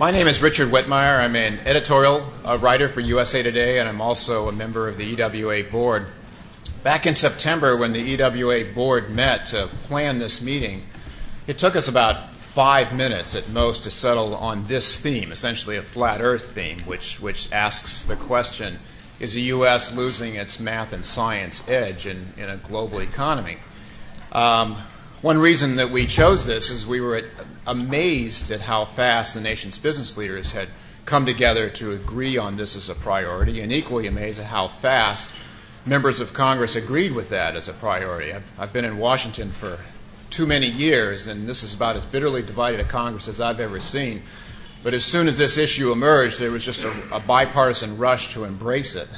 My name is Richard Whitmire. I'm an editorial writer for USA Today, and I'm also a member of the EWA board. Back in September, when the EWA board met to plan this meeting, it took us about 5 minutes at most to settle on this theme, essentially a flat earth theme, which asks the question, is the U.S. losing its math and science edge in a global economy? One reason that we chose this is we were amazed at how fast the nation's business leaders had come together to agree on this as a priority, and equally amazed at how fast members of Congress agreed with that as a priority. I've been in Washington for too many years, and this is about as bitterly divided a Congress as I've ever seen. But as soon as this issue emerged, there was just a bipartisan rush to embrace it.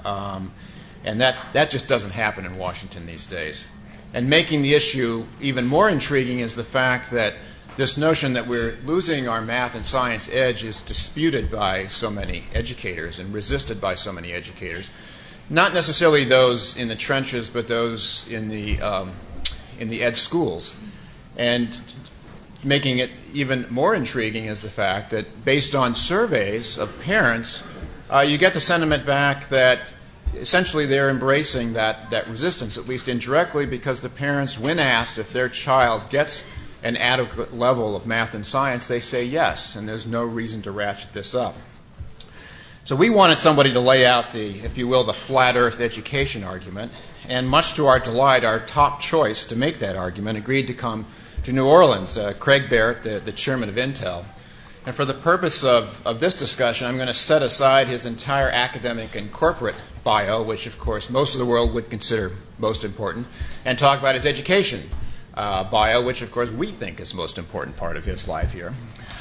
And that just doesn't happen in Washington these days. And making the issue even more intriguing is the fact that this notion that we're losing our math and science edge is disputed by so many educators and resisted by so many educators. Not necessarily those in the trenches, but those in the ed schools. And making it even more intriguing is the fact that based on surveys of parents, you get the sentiment back that essentially they're embracing that resistance, at least indirectly, because the parents, when asked if their child gets an adequate level of math and science, they say yes, and there's no reason to ratchet this up. So we wanted somebody to lay out if you will, the flat earth education argument, and much to our delight, our top choice to make that argument agreed to come to New Orleans, Craig Barrett, the chairman of Intel. And for the purpose of this discussion, I'm going to set aside his entire academic and corporate bio, which of course most of the world would consider most important, and talk about his education bio, which of course we think is the most important part of his life here.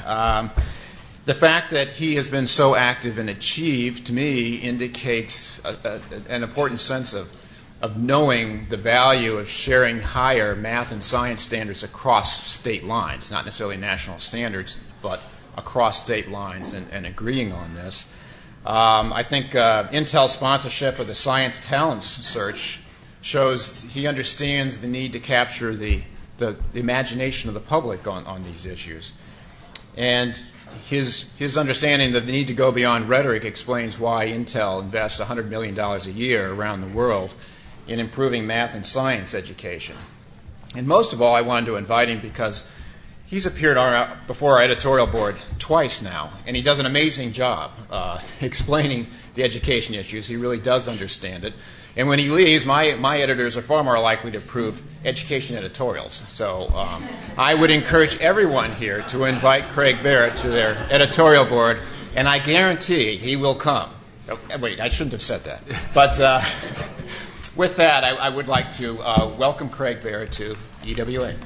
The fact that he has been so active and achieved, to me, indicates an important sense of knowing the value of sharing higher math and science standards across state lines, not necessarily national standards, but across state lines and agreeing on this. I think Intel's sponsorship of the Science Talents Search shows he understands the need to capture the imagination of the public on these issues. And his understanding of the need to go beyond rhetoric explains why Intel invests $100 million a year around the world in improving math and science education. And most of all, I wanted to invite him because he's appeared before our editorial board twice now, and he does an amazing job explaining the education issues. He really does understand it. And when he leaves, my editors are far more likely to approve education editorials. So I would encourage everyone here to invite Craig Barrett to their editorial board, and I guarantee he will come. Oh, wait, I shouldn't have said that. But with that, I would like to welcome Craig Barrett to EWA.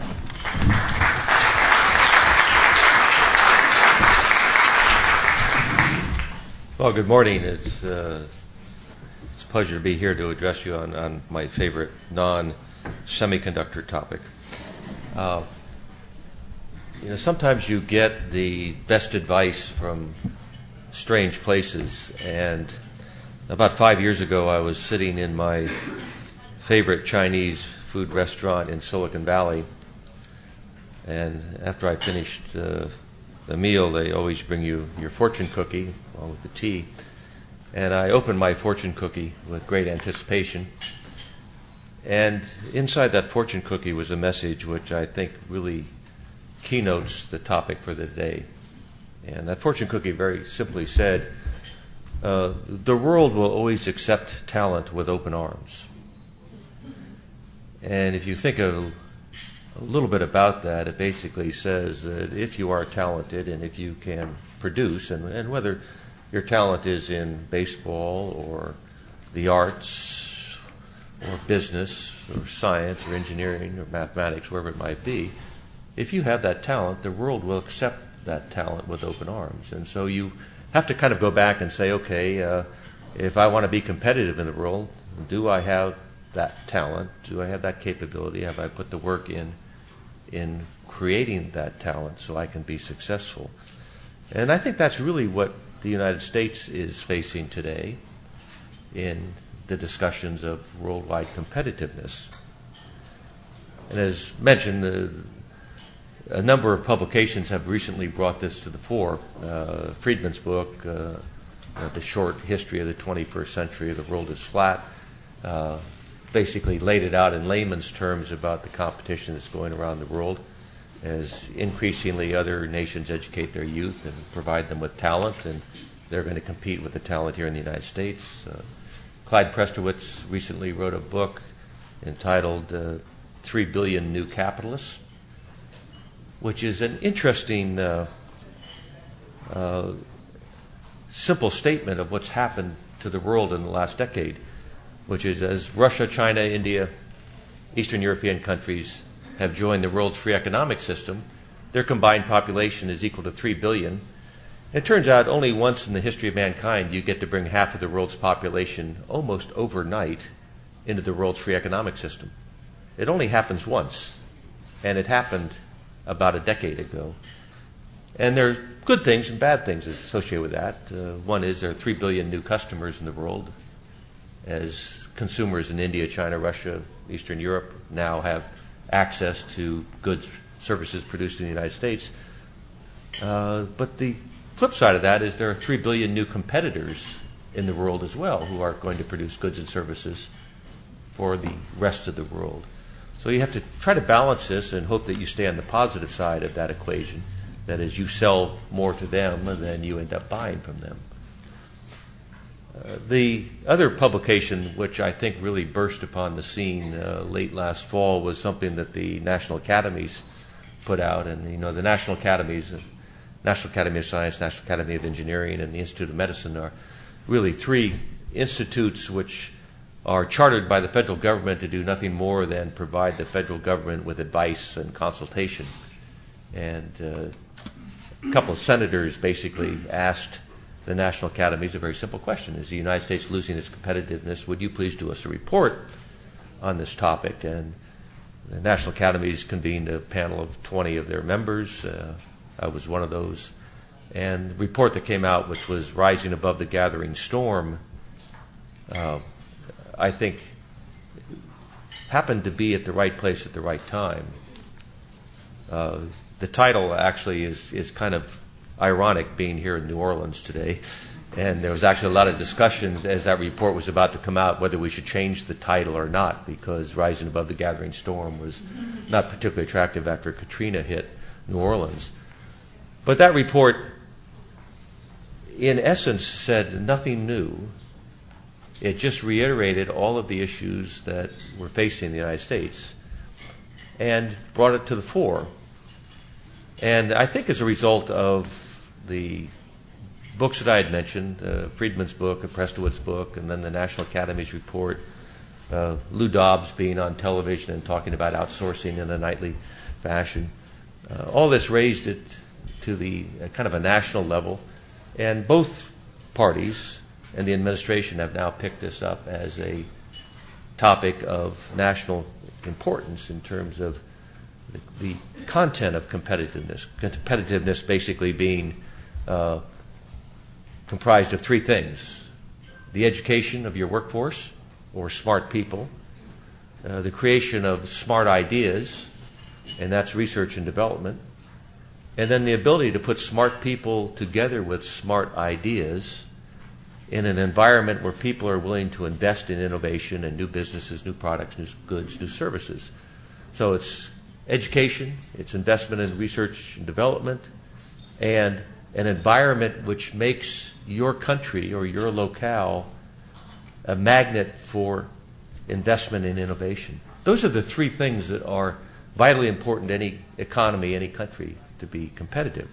Well, good morning. It's a pleasure to be here to address you on my favorite non-semiconductor topic. Sometimes you get the best advice from strange places, and about 5 years ago I was sitting in my favorite Chinese food restaurant in Silicon Valley, and after I finished the meal, they always bring you your fortune cookie along with the tea. And I opened my fortune cookie with great anticipation. And inside that fortune cookie was a message which I think really keynotes the topic for the day. And that fortune cookie very simply said, the world will always accept talent with open arms. And if you think a little bit about that, it basically says that if you are talented and if you can produce, and whether your talent is in baseball or the arts or business or science or engineering or mathematics, wherever it might be, if you have that talent, the world will accept that talent with open arms. And so you have to kind of go back and say, okay, if I want to be competitive in the world, do I have that talent? Do I have that capability? Have I put the work in creating that talent so I can be successful? And I think that's really what the United States is facing today in the discussions of worldwide competitiveness. And as mentioned, A number of publications have recently brought this to the fore. Friedman's book, The Short History of the 21st Century, The World is Flat, basically laid it out in layman's terms about the competition that's going around the world as increasingly other nations educate their youth and provide them with talent, and they're going to compete with the talent here in the United States. Clyde Prestowitz recently wrote a book entitled 3 Billion New Capitalists, which is an interesting, simple statement of what's happened to the world in the last decade, which is as Russia, China, India, Eastern European countries have joined the world's free economic system, their combined population is equal to 3 billion. It turns out only once in the history of mankind you get to bring half of the world's population almost overnight into the world's free economic system. It only happens once, and it happened about a decade ago. And there's good things and bad things associated with that. One is there are 3 billion new customers in the world as consumers in India, China, Russia, Eastern Europe now have access to goods, services produced in the United States. But the flip side of that is there are 3 billion new competitors in the world as well who are going to produce goods and services for the rest of the world. So you have to try to balance this and hope that you stay on the positive side of that equation. That is, you sell more to them than you end up buying from them. The other publication which I think really burst upon the scene late last fall was something that the National Academies put out. And, you know, the National Academies, National Academy of Science, National Academy of Engineering, and the Institute of Medicine are really three institutes which are chartered by the federal government to do nothing more than provide the federal government with advice and consultation. And a couple of senators basically asked the National Academies a very simple question. Is the United States losing its competitiveness? Would you please do us a report on this topic? And the National Academies convened a panel of 20 of their members. I was one of those. And the report that came out, which was Rising Above the Gathering Storm, I think happened to be at the right place at the right time. The title actually is kind of ironic, being here in New Orleans today. And there was actually a lot of discussions as that report was about to come out whether we should change the title or not, because Rising Above the Gathering Storm was not particularly attractive after Katrina hit New Orleans. But that report, in essence, said nothing new. It just reiterated all of the issues that we're facing in the United States and brought it to the fore. And I think as a result of the books that I had mentioned, Friedman's book, Prestowitz book, and then the National Academy's report, Lou Dobbs being on television and talking about outsourcing in a nightly fashion, all this raised it to the kind of a national level. And both parties and the administration have now picked this up as a topic of national importance in terms of the content of competitiveness. Competitiveness basically being comprised of three things: the education of your workforce, or smart people, the creation of smart ideas, and that's research and development, and then the ability to put smart people together with smart ideas in an environment where people are willing to invest in innovation and new businesses, new products, new goods, new services. So it's education, it's investment in research and development, and an environment which makes your country or your locale a magnet for investment in innovation. Those are the three things that are vitally important to any economy, any country, to be competitive.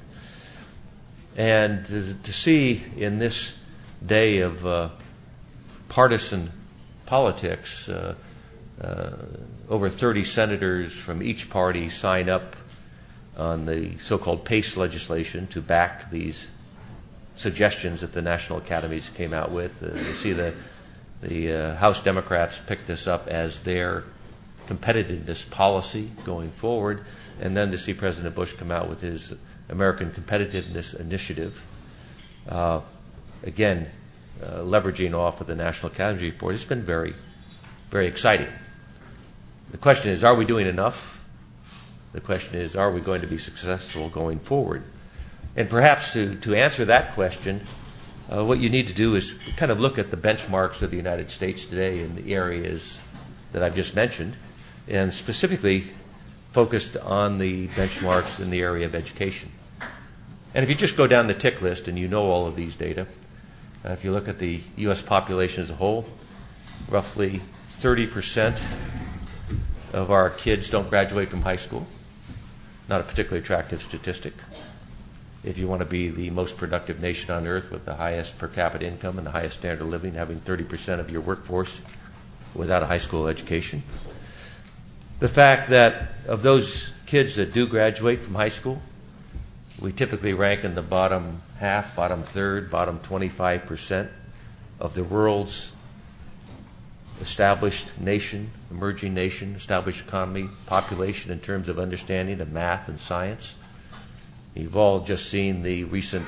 And to see in this day of partisan politics, over 30 senators from each party sign up on the so-called PACE legislation to back these suggestions that the National Academies came out with. You see the House Democrats pick this up as their competitiveness policy going forward, and then to see President Bush come out with his American Competitiveness Initiative, again, leveraging off of the National Academy report. It's been very, very exciting. The question is, are we doing enough? The question is, are we going to be successful going forward? And perhaps to answer that question, what you need to do is kind of look at the benchmarks of the United States today in the areas that I've just mentioned, and specifically focused on the benchmarks in the area of education. And if you just go down the tick list, and you know all of these data, if you look at the U.S. population as a whole, roughly 30% of our kids don't graduate from high school. Not a particularly attractive statistic. If you want to be the most productive nation on earth with the highest per capita income and the highest standard of living, having 30% of your workforce without a high school education. The fact that of those kids that do graduate from high school, we typically rank in the bottom half, bottom third, bottom 25% of the world's established nation, emerging nation, established economy, population in terms of understanding of math and science. You've all just seen the recent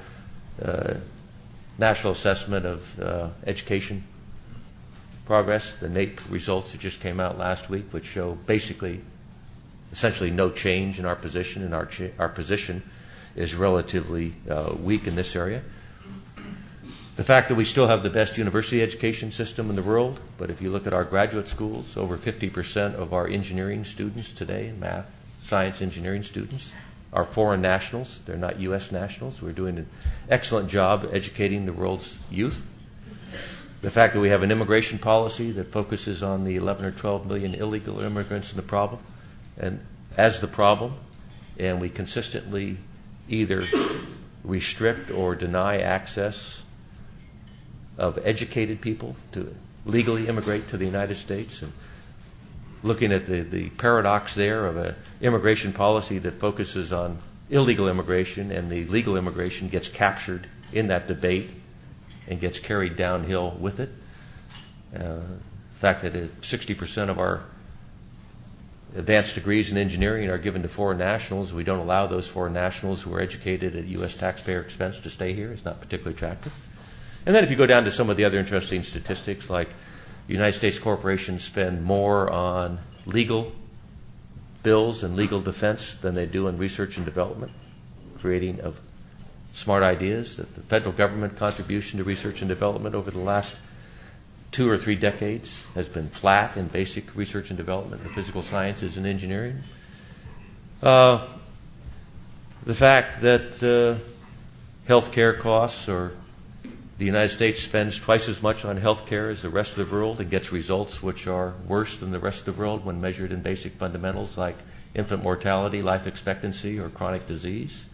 national assessment of education progress, the NAEP results that just came out last week, which show essentially no change in our position, and our position is relatively weak in this area. The fact that we still have the best university education system in the world, but if you look at our graduate schools, over 50% of our engineering students today, math, science, engineering students, are foreign nationals. They're not U.S. nationals. We're doing an excellent job educating the world's youth. The fact that we have an immigration policy that focuses on the 11 or 12 million illegal immigrants in the problem, and we consistently either restrict or deny access of educated people to legally immigrate to the United States. And looking at the paradox there of an immigration policy that focuses on illegal immigration, and the legal immigration gets captured in that debate and gets carried downhill with it. The fact that 60% of our advanced degrees in engineering are given to foreign nationals. We don't allow those foreign nationals who are educated at U.S. taxpayer expense to stay here. It's not particularly attractive. And then if you go down to some of the other interesting statistics, like United States corporations spend more on legal bills and legal defense than they do in research and development, creating of smart ideas. That the federal government contribution to research and development over the last 2 or 3 decades has been flat in basic research and development in physical sciences and engineering. The fact that healthcare costs, or the United States spends twice as much on healthcare as the rest of the world and gets results which are worse than the rest of the world when measured in basic fundamentals like infant mortality, life expectancy, or chronic disease.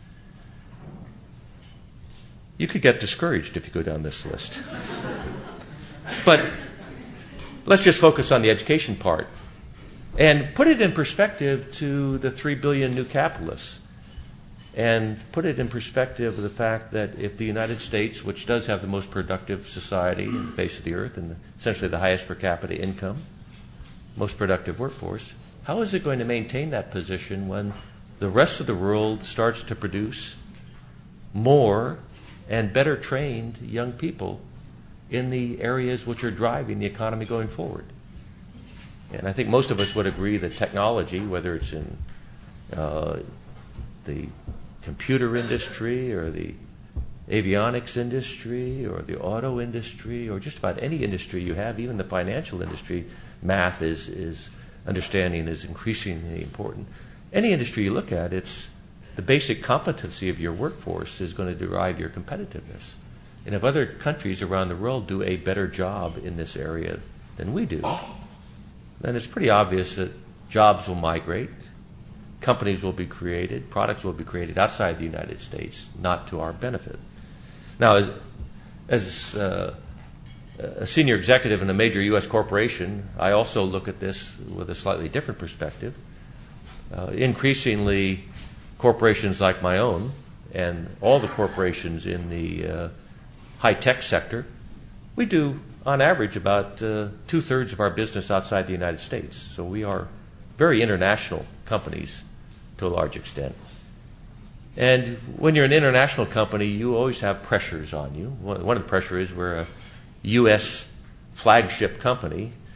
You could get discouraged if you go down this list. But let's just focus on the education part and put it in perspective to the 3 billion new capitalists, and put it in perspective of the fact that if the United States, which does have the most productive society in the face of the earth and essentially the highest per capita income, most productive workforce, how is it going to maintain that position when the rest of the world starts to produce more and better trained young people in the areas which are driving the economy going forward? And I think most of us would agree that technology, whether it's in the computer industry or the avionics industry or the auto industry or just about any industry you have, even the financial industry, math is understanding is increasingly important. Any industry you look at, it's the basic competency of your workforce is going to derive your competitiveness. And if other countries around the world do a better job in this area than we do, then it's pretty obvious that jobs will migrate, companies will be created, products will be created outside the United States, not to our benefit. Now, as a senior executive in a major U.S. corporation, I also look at this with a slightly different perspective. Increasingly, corporations like my own and all the corporations in the high-tech sector, we do, on average, about 2/3 of our business outside the United States. So we are very international companies to a large extent. And when you're an international company, you always have pressures on you. One of the pressures is we're a U.S. flagship company,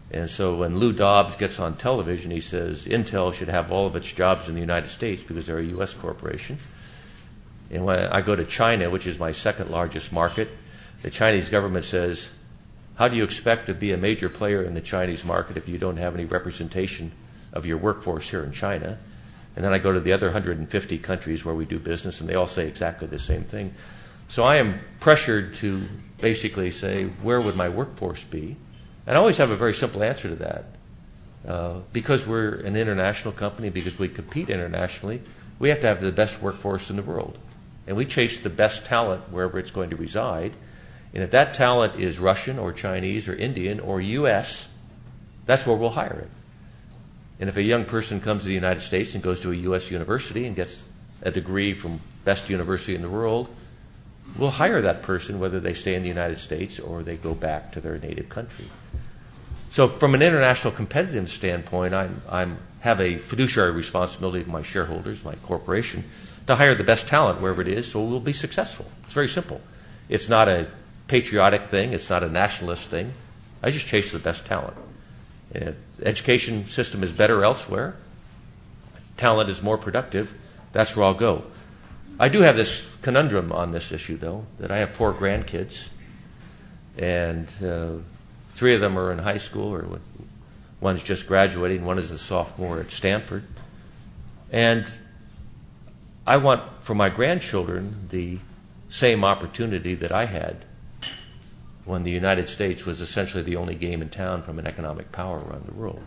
And so when Lou Dobbs gets on television, he says Intel should have all of its jobs in the United States because they're a U.S. corporation. And when I go to China, which is my second largest market, the Chinese government says, how do you expect to be a major player in the Chinese market if you don't have any representation of your workforce here in China? And then I go to the other 150 countries where we do business, and they all say exactly the same thing. So I am pressured to basically say, where would my workforce be? And I always have a very simple answer to that. Because we're an international company, because we compete internationally, we have to have the best workforce in the world. And we chase the best talent wherever it's going to reside. And if that talent is Russian or Chinese or Indian or U.S., that's where we'll hire it. And if a young person comes to the United States and goes to a U.S. university and gets a degree from best university in the world, we'll hire that person whether they stay in the United States or they go back to their native country. So from an international competitive standpoint, I have a fiduciary responsibility to my shareholders, my corporation, to hire the best talent wherever it is so we'll be successful. It's very simple. It's not a patriotic thing. It's not a nationalist thing. I just chase the best talent. And if the education system is better elsewhere, talent is more productive, that's where I'll go. I do have this conundrum on this issue, though, that I have 4 grandkids, and 3 of them are in high school, or one's just graduating, one is a sophomore at Stanford. And I want for my grandchildren the same opportunity that I had when the United States was essentially the only game in town from an economic power around the world.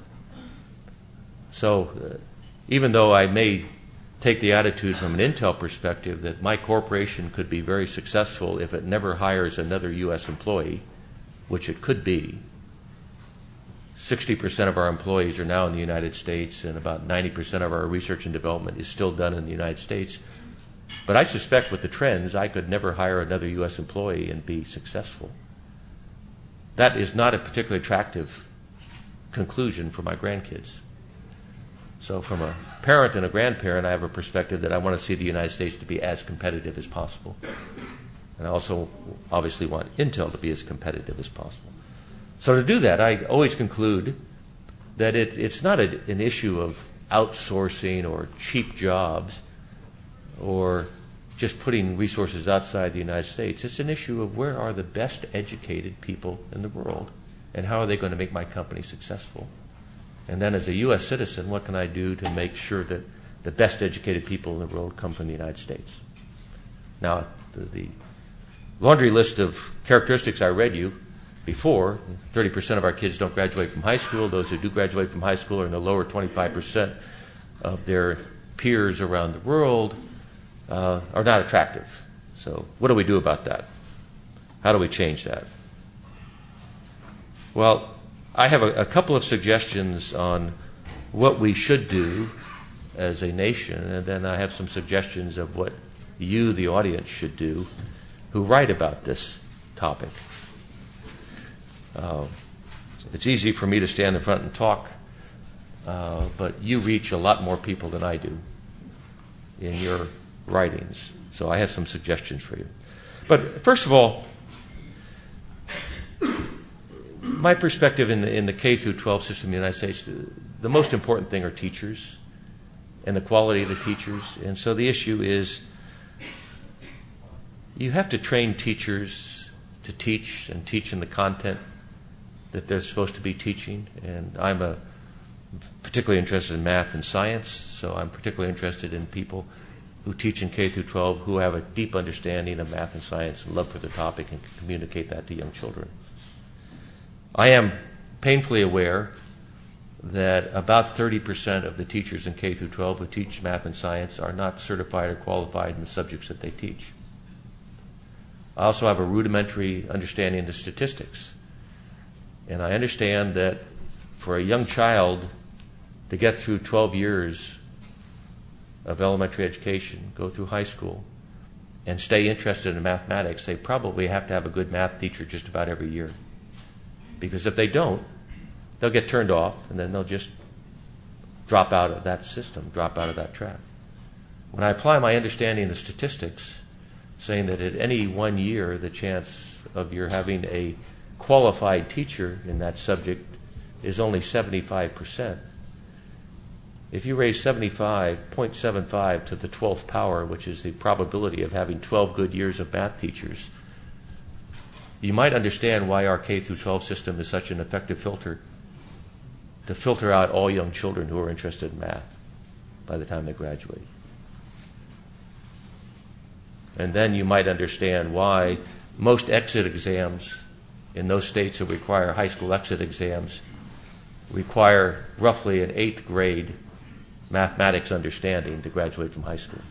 So even though I may take the attitude from an Intel perspective that my corporation could be very successful if it never hires another U.S. employee, which it could be, 60% of our employees are now in the United States, and about 90% of our research and development is still done in the United States. But I suspect with the trends, I could never hire another U.S. employee and be successful. That is not a particularly attractive conclusion for my grandkids. So from a parent and a grandparent, I have a perspective that I want to see the United States to be as competitive as possible. And I also obviously want Intel to be as competitive as possible. So to do that, I always conclude that it's not an issue of outsourcing or cheap jobs or just putting resources outside the United States. It's an issue of where are the best educated people in the world and how are they going to make my company successful. And then as a U.S. citizen, what can I do to make sure that the best educated people in the world come from the United States? Now, the laundry list of characteristics I read you before, 30% of our kids don't graduate from high school. Those who do graduate from high school are in the lower 25% of their peers around the world, are not attractive. So what do we do about that? How do we change that? Well, I have a couple of suggestions on what we should do as a nation, and then I have some suggestions of what you, the audience, should do who write about this topic. It's easy for me to stand in front and talk, but you reach a lot more people than I do in your writings. So I have some suggestions for you. But first of all, my perspective in the K through 12 system in the United States, the most important thing are teachers and the quality of the teachers. And so the issue is you have to train teachers to teach and teach in the content that they're supposed to be teaching. And I'm particularly interested in math and science, so I'm particularly interested in people who teach in K through 12 who have a deep understanding of math and science and love for the topic and can communicate that to young children. I am painfully aware that about 30% of the teachers in K through 12 who teach math and science are not certified or qualified in the subjects that they teach. I also have a rudimentary understanding of the statistics. And I understand that for a young child to get through 12 years of elementary education, go through high school, and stay interested in mathematics, they probably have to have a good math teacher just about every year. Because if they don't, they'll get turned off, and then they'll just drop out of that system, drop out of that track. When I apply my understanding of the statistics, saying that at any 1 year, the chance of your having a qualified teacher in that subject is only 75%. If you raise 0.75 to the 12th power, which is the probability of having 12 good years of math teachers, you might understand why our K through 12 system is such an effective filter to filter out all young children who are interested in math by the time they graduate. And then you might understand why most exit exams in those states that require high school exit exams require roughly an 8th grade mathematics understanding to graduate from high school.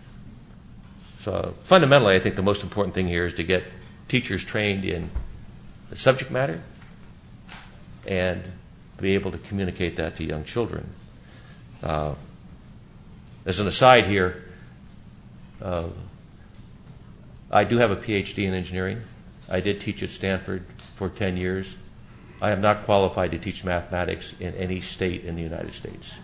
So fundamentally, I think the most important thing here is to get teachers trained in the subject matter and be able to communicate that to young children. As an aside here, I do have a PhD in engineering. I did teach at Stanford for 10 years. I am not qualified to teach mathematics in any state in the United States.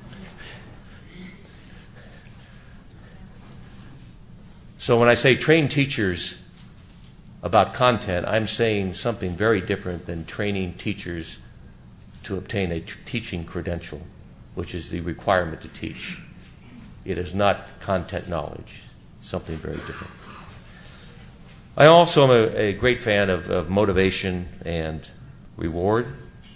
So when I say train teachers about content, I'm saying something very different than training teachers to obtain a teaching credential, which is the requirement to teach. It is not content knowledge, something very different. I also am a great fan of motivation and reward.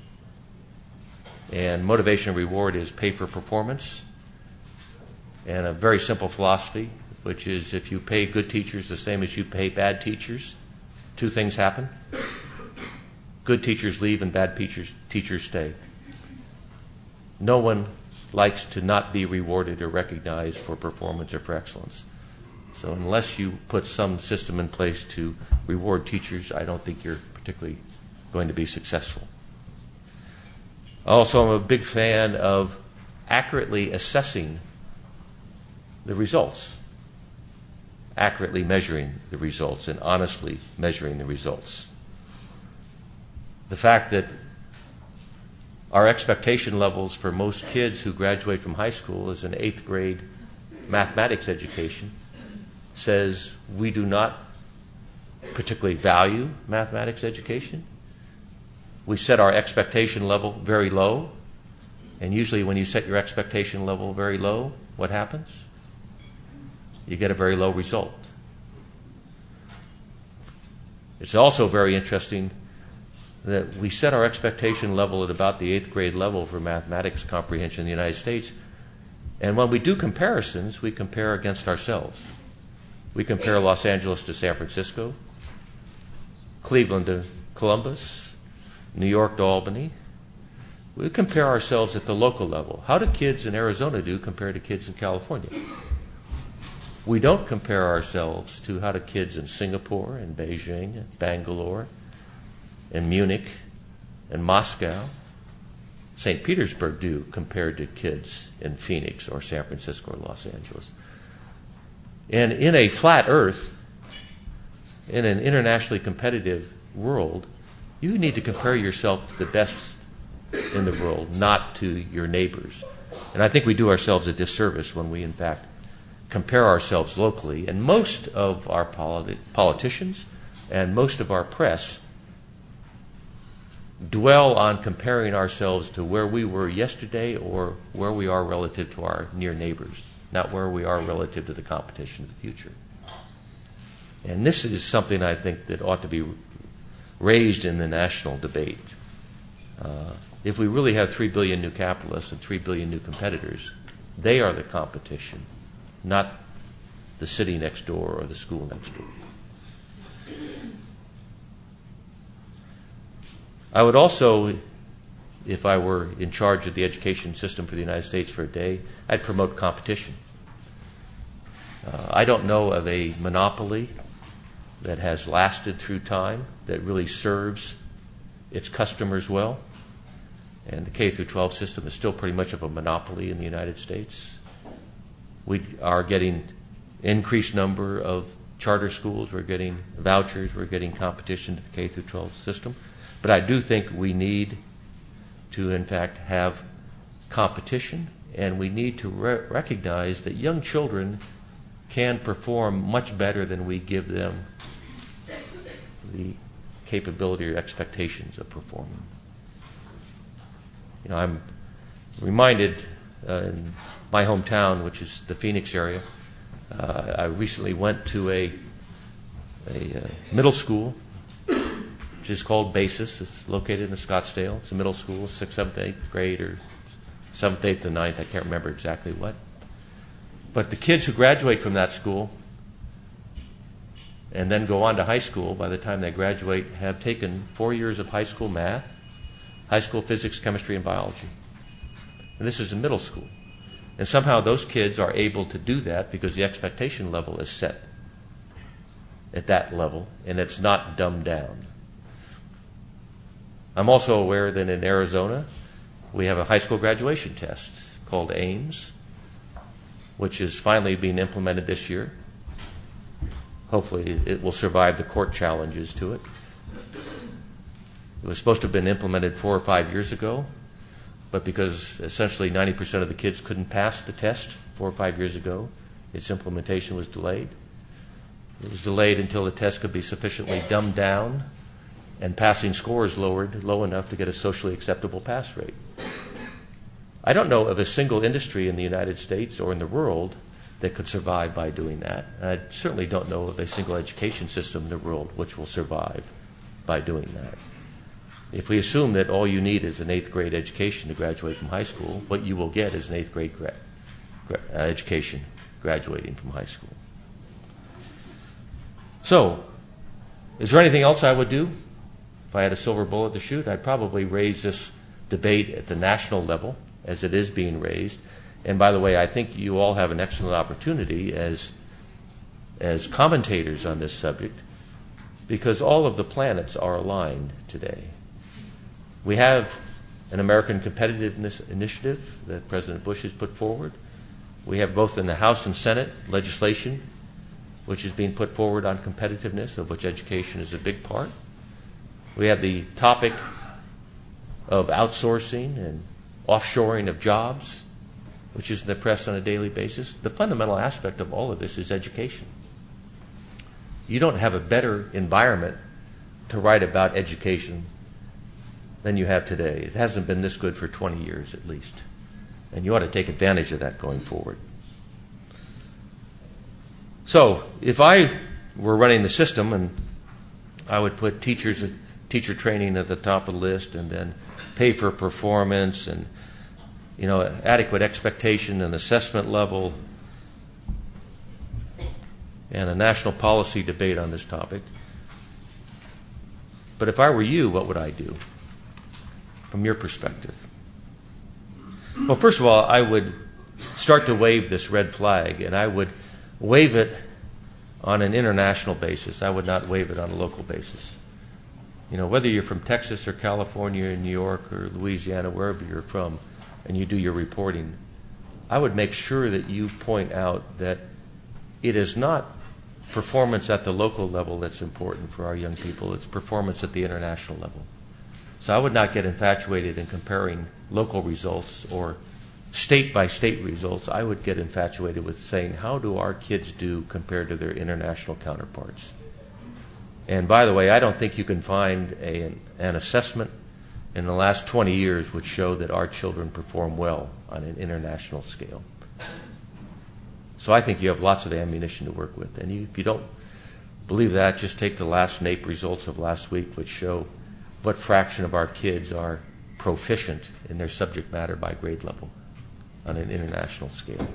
And motivation and reward is pay for performance. And a very simple philosophy, which is if you pay good teachers the same as you pay bad teachers, two things happen. Good teachers leave and bad teachers stay. No one likes to not be rewarded or recognized for performance or for excellence. So unless you put some system in place to reward teachers, I don't think you're particularly going to be successful. Also, I'm a big fan of accurately assessing the results, accurately measuring the results, and honestly measuring the results. The fact that our expectation levels for most kids who graduate from high school is an 8th grade mathematics education says we do not particularly value mathematics education. We set our expectation level very low, and usually when you set your expectation level very low, what happens? You get a very low result. It's also very interesting that we set our expectation level at about the 8th grade level for mathematics comprehension in the United States, and when we do comparisons, we compare against ourselves. We compare Los Angeles to San Francisco, Cleveland to Columbus, New York to Albany. We compare ourselves at the local level. How do kids in Arizona do compared to kids in California? We don't compare ourselves to how do kids in Singapore and Beijing and Bangalore and Munich and Moscow, St. Petersburg do compared to kids in Phoenix or San Francisco or Los Angeles. And in a flat earth, in an internationally competitive world, you need to compare yourself to the best in the world, not to your neighbors. And I think we do ourselves a disservice when we, in fact, compare ourselves locally. And most of our politicians and most of our press dwell on comparing ourselves to where we were yesterday or where we are relative to our near neighbors, not where we are relative to the competition of the future. And this is something I think that ought to be raised in the national debate. If we really have 3 billion new capitalists and 3 billion new competitors, they are the competition, not the city next door or the school next door. I would also, if I were in charge of the education system for the United States for a day, I'd promote competition. I don't know of a monopoly that has lasted through time, that really serves its customers well. And the K through 12 system is still pretty much of a monopoly in the United States. We are getting increased number of charter schools. We're getting vouchers. We're getting competition to the K through 12 system. But I do think we need to, in fact, have competition, and we need to recognize that young children can perform much better than we give them the capability or expectations of performing. I'm reminded in my hometown, which is the Phoenix area, I recently went to a middle school, which is called Basis. It's located in Scottsdale. It's a middle school, 6th, 7th, 8th grade, or 7th, 8th, and 9th. I can't remember exactly what. But the kids who graduate from that school and then go on to high school, by the time they graduate, have taken 4 years of high school math, high school physics, chemistry, and biology. And this is in middle school. And somehow those kids are able to do that because the expectation level is set at that level, and it's not dumbed down. I'm also aware that in Arizona, we have a high school graduation test called AIMS, which is finally being implemented this year. Hopefully it will survive the court challenges to it. It was supposed to have been implemented 4 or 5 years ago, but because essentially 90% of the kids couldn't pass the test 4 or 5 years ago, its implementation was delayed. It was delayed until the test could be sufficiently dumbed down and passing scores lowered low enough to get a socially acceptable pass rate. I don't know of a single industry in the United States or in the world that could survive by doing that. And I certainly don't know of a single education system in the world which will survive by doing that. If we assume that all you need is an 8th grade education to graduate from high school, what you will get is an 8th grade education graduating from high school. So, is there anything else I would do? If I had a silver bullet to shoot, I'd probably raise this debate at the national level as it is being raised. And by the way, I think you all have an excellent opportunity as commentators on this subject, because all of the planets are aligned today. We have an American Competitiveness Initiative that President Bush has put forward. We have both in the House and Senate legislation which is being put forward on competitiveness, of which education is a big part. We have the topic of outsourcing and offshoring of jobs, which is in the press on a daily basis. The fundamental aspect of all of this is education. You don't have a better environment to write about education than you have today. It hasn't been this good for 20 years at least. And you ought to take advantage of that going forward. So, if I were running the system, and I would put teacher training at the top of the list, and then pay for performance, and adequate expectation and assessment level, and a national policy debate on this topic. But if I were you, what would I do from your perspective? Well, first of all, I would start to wave this red flag, and I would wave it on an international basis. I would not wave it on a local basis. Whether you're from Texas or California or New York or Louisiana, wherever you're from, and you do your reporting, I would make sure that you point out that it is not performance at the local level that's important for our young people. It's performance at the international level. So I would not get infatuated in comparing local results or state-by-state results. I would get infatuated with saying, how do our kids do compared to their international counterparts? And by the way, I don't think you can find an assessment in the last 20 years which show that our children perform well on an international scale. So I think you have lots of ammunition to work with. And if you don't believe that, just take the last NAEP results of last week, which show what fraction of our kids are proficient in their subject matter by grade level on an international scale.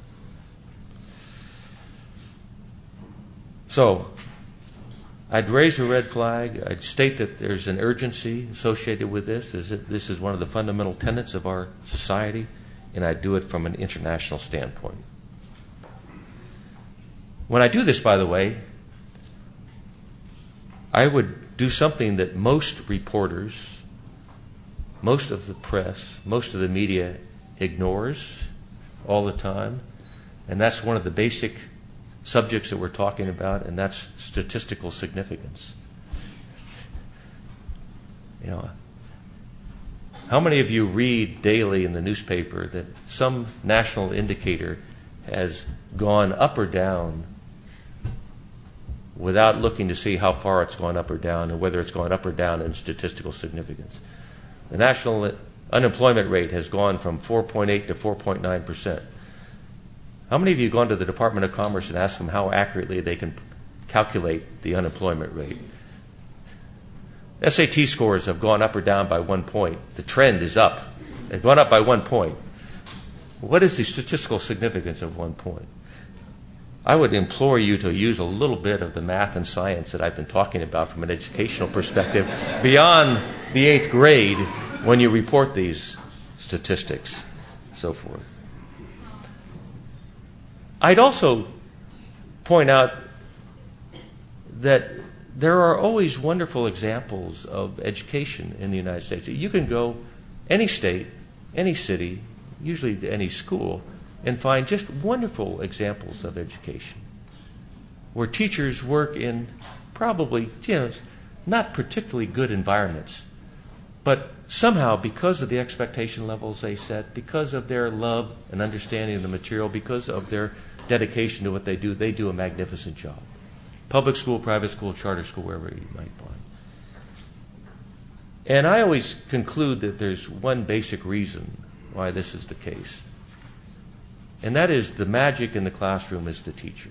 So, I'd raise a red flag. I'd state that there's an urgency associated with this. This is one of the fundamental tenets of our society, and I'd do it from an international standpoint. When I do this, by the way, I would do something that most reporters, most of the press, most of the media ignores all the time, and that's one of the basic subjects that we're talking about, and that's statistical significance. How many of you read daily in the newspaper that some national indicator has gone up or down without looking to see how far it's gone up or down and whether it's gone up or down in statistical significance? The National unemployment rate has gone from 4.8 to 4.9%. How many of you have gone to the Department of Commerce and asked them how accurately they can calculate the unemployment rate? SAT scores have gone up or down by 1 point. The trend is up. They've gone up by 1 point. What is the statistical significance of 1 point? I would implore you to use a little bit of the math and science that I've been talking about from an educational perspective beyond the 8th grade when you report these statistics, so forth. I'd also point out that there are always wonderful examples of education in the United States. You can go any state, any city, usually to any school, and find just wonderful examples of education where teachers work in probably, not particularly good environments, but somehow because of the expectation levels they set, because of their love and understanding of the material, because of their dedication to what they do a magnificent job. Public school, private school, charter school, wherever you might find. And I always conclude that there's one basic reason why this is the case. And that is the magic in the classroom is the teacher.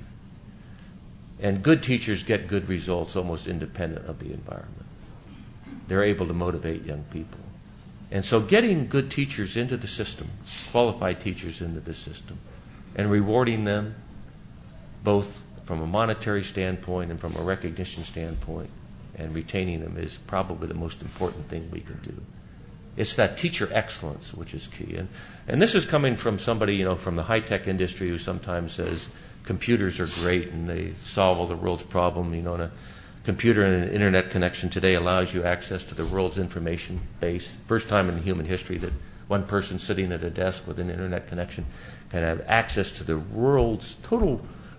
And good teachers get good results almost independent of the environment. They're able to motivate young people. And so getting good teachers into the system, qualified teachers into the system, and rewarding them both from a monetary standpoint and from a recognition standpoint and retaining them is probably the most important thing we can do. It's that teacher excellence which is key. And this is coming from somebody, from the high-tech industry who sometimes says computers are great and they solve all the world's problem. And a computer and an internet connection today allows you access to the world's information base. First time in human history that one person sitting at a desk with an internet connection can have access to the world's total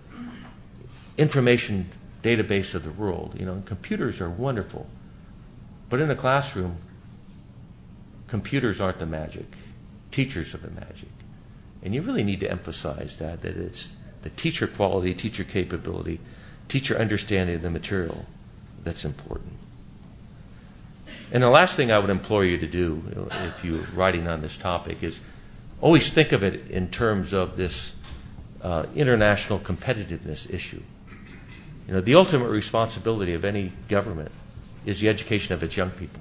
information database of the world. Computers are wonderful. But in the classroom, computers aren't the magic. Teachers are the magic. And you really need to emphasize that it's the teacher quality, teacher capability, teacher understanding of the material that's important. And the last thing I would implore you to do, if you're writing on this topic, is always think of it in terms of this international competitiveness issue. The ultimate responsibility of any government is the education of its young people.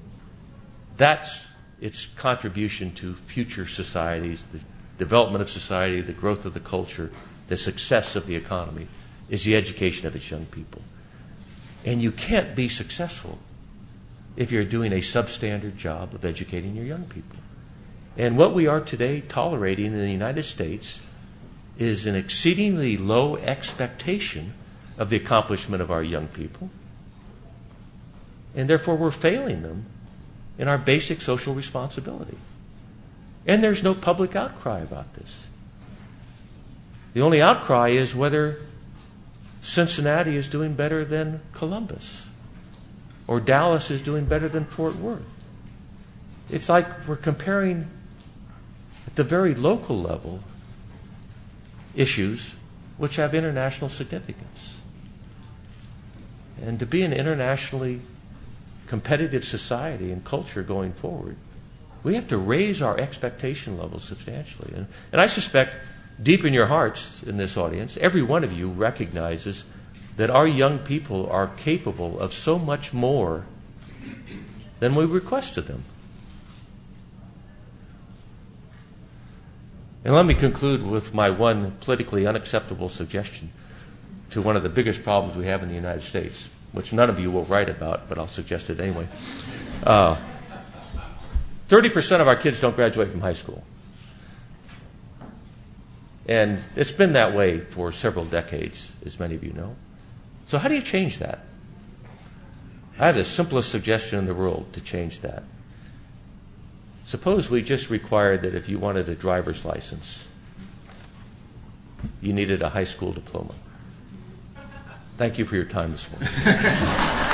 That's its contribution to future societies, the development of society, the growth of the culture, the success of the economy, is the education of its young people. And you can't be successful if you're doing a substandard job of educating your young people. And what we are today tolerating in the United States is an exceedingly low expectation of the accomplishment of our young people. And therefore we're failing them in our basic social responsibility. And there's no public outcry about this. The only outcry is whether Cincinnati is doing better than Columbus or Dallas is doing better than Fort Worth. It's like we're comparing at the very local level issues which have international significance. And to be an internationally competitive society and culture going forward, we have to raise our expectation levels substantially. And I suspect deep in your hearts in this audience, every one of you recognizes that our young people are capable of so much more than we request of them. And let me conclude with my one politically unacceptable suggestion to one of the biggest problems we have in the United States, which none of you will write about, but I'll suggest it anyway. 30% of our kids don't graduate from high school. And it's been that way for several decades, as many of you know. So how do you change that? I have the simplest suggestion in the world to change that. Suppose we just required that if you wanted a driver's license, you needed a high school diploma. Thank you for your time this morning.